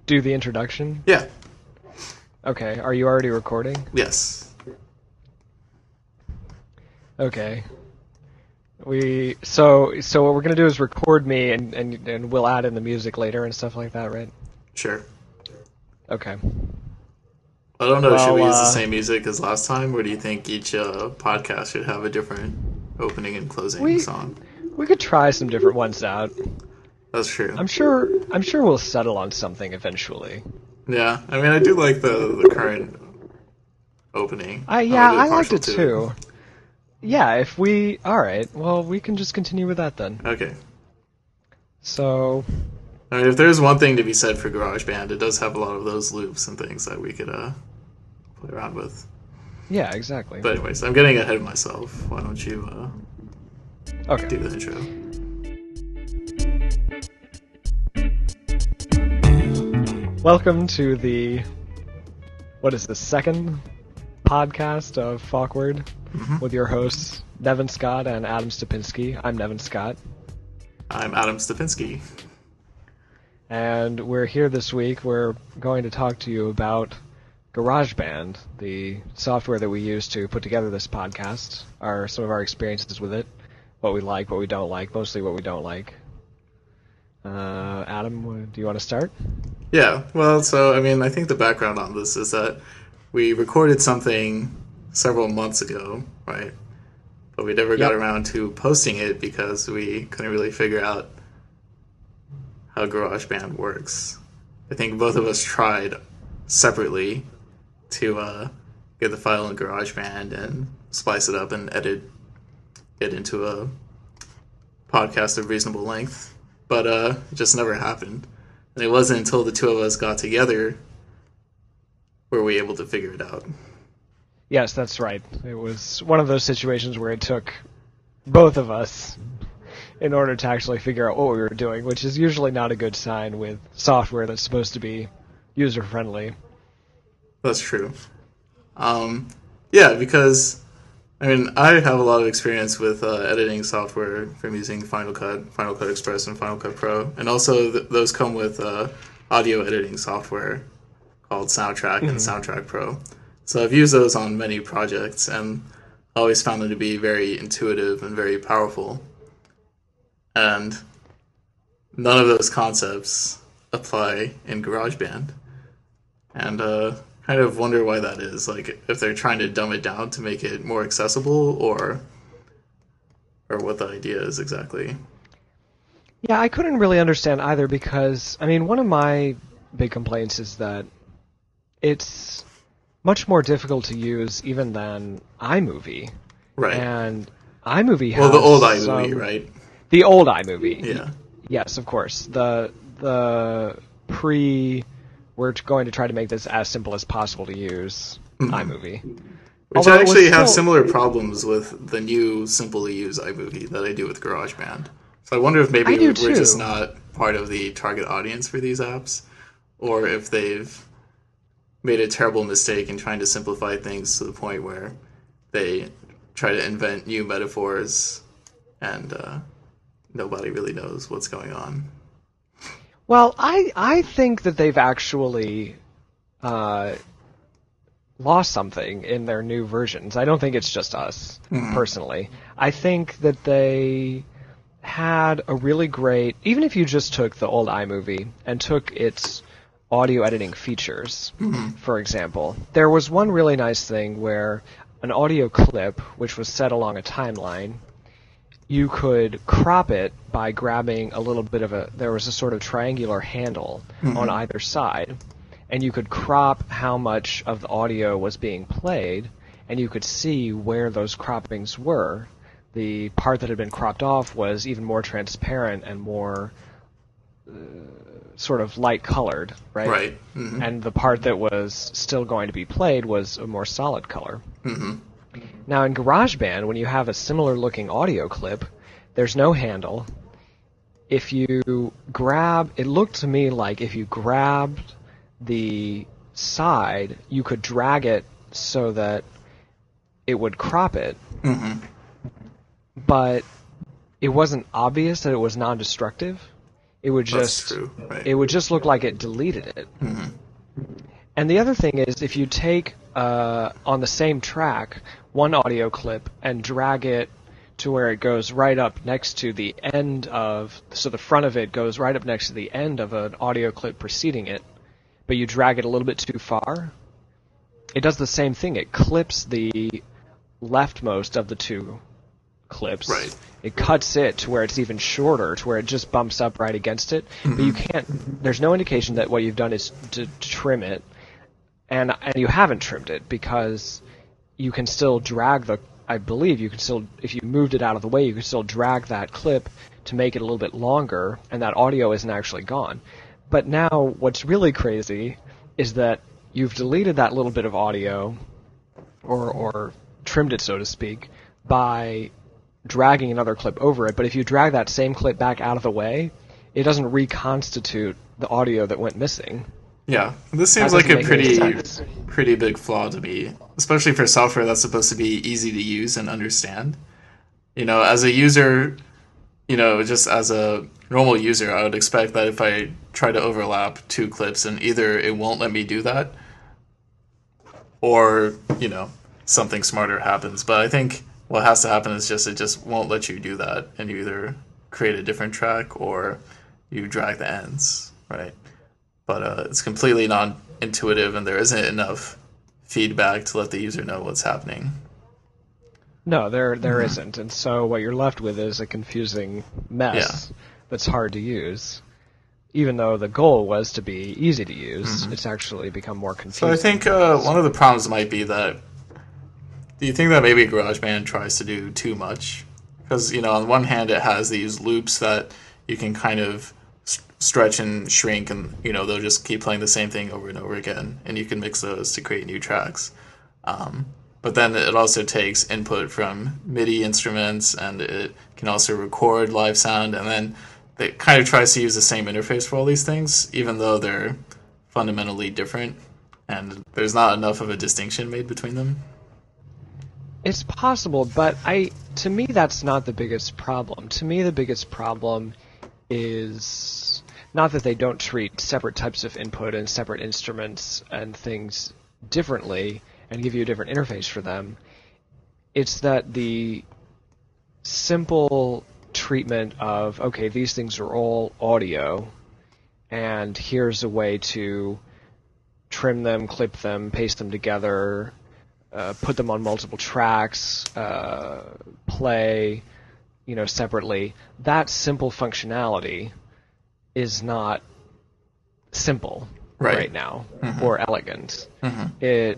do the introduction? Yeah. Okay, are you already recording? Yes. Okay. So what we're gonna do is record me and we'll add in the music later and stuff like that, right? Sure. Okay. I don't know, should we Well, use the same music as last time, or do you think each podcast should have a different opening and closing song? We could try some different ones out. That's true. I'm sure we'll settle on something eventually. Yeah, I mean, I do like the current opening. I liked it too. Yeah, alright, well, we can just continue with that then. Okay. So... I mean, if there's one thing to be said for GarageBand, it does have a lot of those loops and things that we could play around with. Yeah, exactly. But anyways, I'm getting ahead of myself. Why don't you do the intro? Welcome to the second podcast of Fawkward with your hosts, Nevin Scott and Adam Stupinski. I'm Nevin Scott. I'm Adam Stupinski. And we're here this week. We're going to talk to you about GarageBand, the software that we use to put together this podcast, some of our experiences with it, what we like, what we don't like, mostly what we don't like. Adam, do you want to start? Yeah, well, so, I mean, I think the background on this is that we recorded something several months ago, right? But we never got around to posting it because we couldn't really figure out how GarageBand works. I think both of us tried separately to get the file in GarageBand and splice it up and edit it into a podcast of reasonable length. But it just never happened. And it wasn't until the two of us got together were we able to figure it out. Yes, that's right. It was one of those situations where it took both of us in order to actually figure out what we were doing, which is usually not a good sign with software that's supposed to be user-friendly. That's true. Yeah, because, I mean, I have a lot of experience with editing software from using Final Cut, Final Cut Express, and Final Cut Pro, and also those come with audio editing software called Soundtrack and Soundtrack Pro. So I've used those on many projects, and always found them to be very intuitive and very powerful. And none of those concepts apply in GarageBand. And kind of wonder why that is. Like, if they're trying to dumb it down to make it more accessible, or what the idea is exactly. Yeah, I couldn't really understand either because, I mean, one of my big complaints is that it's much more difficult to use even than iMovie. Right. And iMovie has... Well, the old iMovie, right? The old iMovie. Yeah. Yes, of course. The we're going to try to make this as simple as possible to use iMovie. Which I actually have similar problems with the new simple to use iMovie that I do with GarageBand. So I wonder if maybe we're just not part of the target audience for these apps, or if they've made a terrible mistake in trying to simplify things to the point where they try to invent new metaphors and nobody really knows what's going on. Well, I think that they've actually lost something in their new versions. I don't think it's just us, personally. I think that they had a really great... Even if you just took the old iMovie and took its audio editing features, for example, there was one really nice thing where an audio clip, which was set along a timeline, you could crop it by grabbing a little bit of there was a sort of triangular handle on either side, and you could crop how much of the audio was being played, and you could see where those croppings were. The part that had been cropped off was even more transparent and more sort of light colored, right? Right. And the part that was still going to be played was a more solid color. Now, in GarageBand, when you have a similar-looking audio clip, there's no handle. If you grab... It looked to me like if you grabbed the side, you could drag it so that it would crop it. But it wasn't obvious that it was non-destructive. It would That's just true, right. it would just look like it deleted it. And the other thing is, if you take on the same track one audio clip and drag it to where it goes right up next to the end of, so the front of it goes right up next to the end of an audio clip preceding it, but you drag it a little bit too far, it does the same thing. It clips the leftmost of the two clips. Right. It cuts it to where it's even shorter, to where it just bumps up right against it. But you can't, there's no indication that what you've done is to trim it, and you haven't trimmed it, because you can still drag I believe you can still, if you moved it out of the way, you can still drag that clip to make it a little bit longer, and that audio isn't actually gone. But now, what's really crazy is that you've deleted that little bit of audio, or trimmed it, so to speak, by dragging another clip over it. But if you drag that same clip back out of the way, it doesn't reconstitute the audio that went missing. Yeah, this seems That like a doesn't make any sense. pretty big flaw to me, especially for software that's supposed to be easy to use and understand. As a user, just as a normal user, I would expect that if I try to overlap two clips, and either it won't let me do that, or, something smarter happens. But I think what has to happen is it just won't let you do that, and you either create a different track or you drag the ends, right? But it's completely non-intuitive, and there isn't enough feedback to let the user know what's happening. No, there isn't. And so what you're left with is a confusing mess that's hard to use. Even though the goal was to be easy to use, it's actually become more confusing. So I think one of the problems might be that, do you think that maybe GarageBand tries to do too much? Because, on one hand, it has these loops that you can kind of stretch and shrink, and, they'll just keep playing the same thing over and over again, and you can mix those to create new tracks. But then it also takes input from MIDI instruments, and it can also record live sound, and then it kind of tries to use the same interface for all these things, even though they're fundamentally different, and there's not enough of a distinction made between them. It's possible, but to me that's not the biggest problem. To me the biggest problem is not that they don't treat separate types of input and separate instruments and things differently and give you a different interface for them. It's that the simple treatment of, okay, these things are all audio, and here's a way to trim them, clip them, paste them together, put them on multiple tracks, play, separately. That simple functionality is not simple right now or elegant. It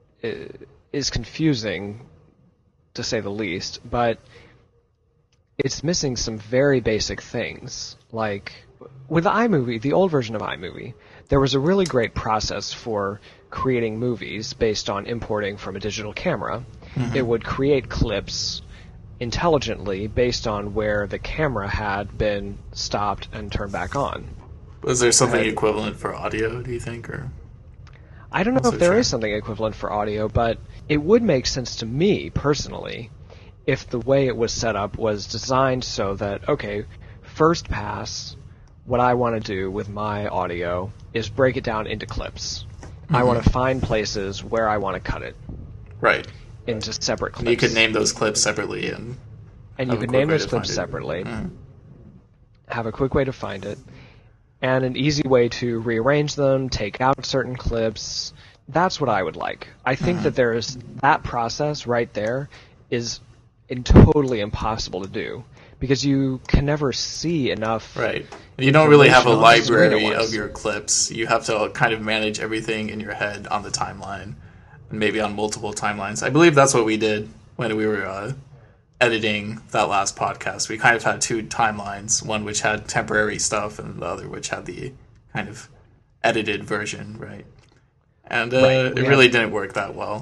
is confusing, to say the least, but it's missing some very basic things. Like, with iMovie, the old version of iMovie, there was a really great process for creating movies based on importing from a digital camera. It would create clips intelligently based on where the camera had been stopped and turned back on. Was there something equivalent for audio, do you think? Or I don't know if there is something equivalent for audio, but it would make sense to me, personally, if the way it was set up was designed so that, okay, first pass, what I want to do with my audio is break it down into clips. I want to find places where I want to cut it. Right. Into separate clips. And you could name those clips separately, and you could name those clips separately, have a quick way to find it, and an easy way to rearrange them, take out certain clips. That's what I would like. I think that that process right there is totally impossible to do, because you can never see enough. Right. And you don't really have a library of your clips. You have to kind of manage everything in your head on the timeline, and maybe on multiple timelines. I believe that's what we did when we were editing that last podcast. We kind of had two timelines, one which had temporary stuff and the other which had the kind of edited version, right? And it really didn't work that well.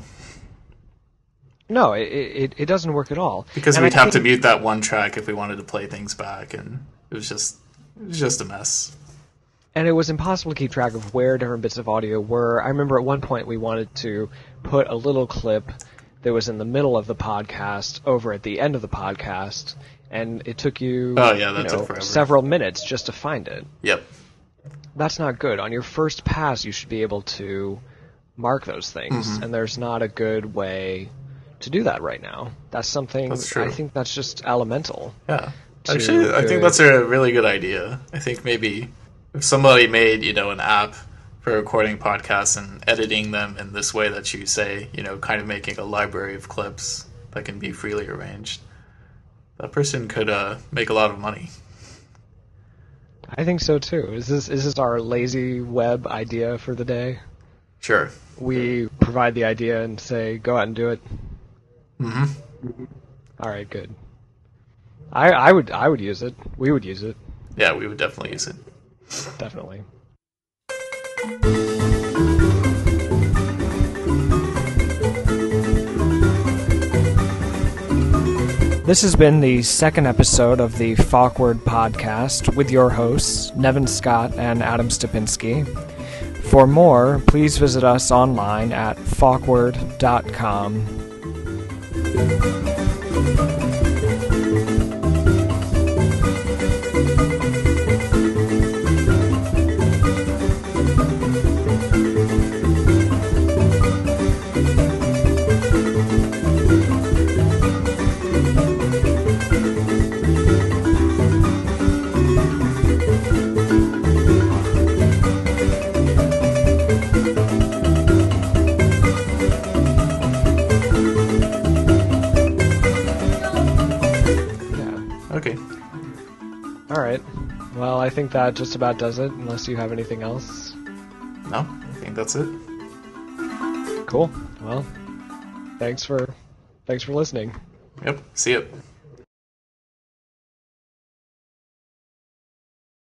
No, it doesn't work at all. Because we'd have to mute that one track if we wanted to play things back, and it was just a mess. And it was impossible to keep track of where different bits of audio were. I remember at one point we wanted to put a little clip that was in the middle of the podcast over at the end of the podcast, and it took you, took forever. Several minutes just to find it. Yep. That's not good. On your first pass, you should be able to mark those things, and there's not a good way to do that right now. That's something, That's true. I think that's just elemental. Yeah. Actually, I think that's a really good idea. I think maybe if somebody made, an app for recording podcasts and editing them in this way that you say, kind of making a library of clips that can be freely arranged, that person could make a lot of money. I think so too. Is this our lazy web idea for the day? Sure. We provide the idea and say, go out and do it. Mm-hmm. All right, good. I would use it. We would use it. Yeah, we would definitely use it. Definitely. This has been the second episode of the Fawkward Podcast with your hosts, Nevin Scott and Adam Stupinski. For more, please visit us online at fawkward.com. Okay. All right. Well, I think that just about does it, unless you have anything else. No, I think that's it. Cool. Well, thanks for listening. Yep. See ya.